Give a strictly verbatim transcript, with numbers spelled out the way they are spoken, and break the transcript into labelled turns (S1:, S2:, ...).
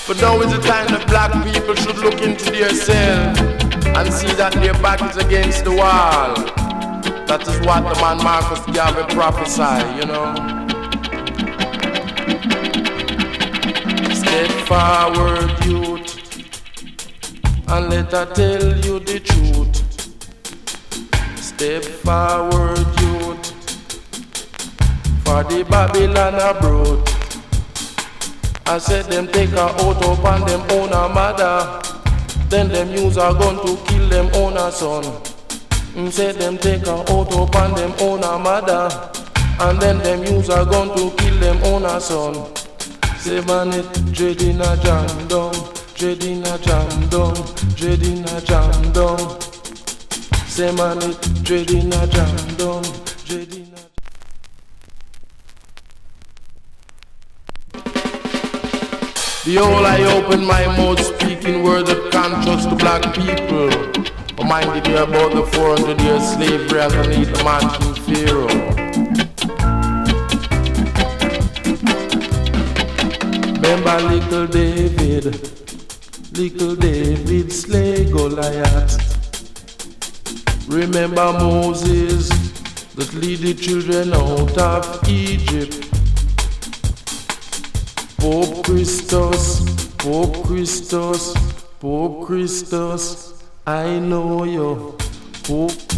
S1: But now is the time that black people should look into themselves and see that their back is against the wall. That is what the man Marcus Garvey prophesied, you know. Step forward, youth, and let her tell you the truth. Step forward, youth, for the Babylon abroad. I said them take her out up and them own her mother. Then them use her gun to kill them own her son. Mm, said them take her out up and them own her mother. And then them use her gun to kill them own her son. Say man it dread in a jam down, dread in a jam down, dread in a jam down. Say man it dread in a jam down, dread in a. Behold, I open my mouth speaking words of conscience to black people. Reminded you about the four hundred year slavery underneath the mansion Pharaoh. Remember little David, little David slay Goliath. Remember Moses that lead the children out of Egypt. Pope Christus, Pope Christus, Pope Christus, I know you. Pope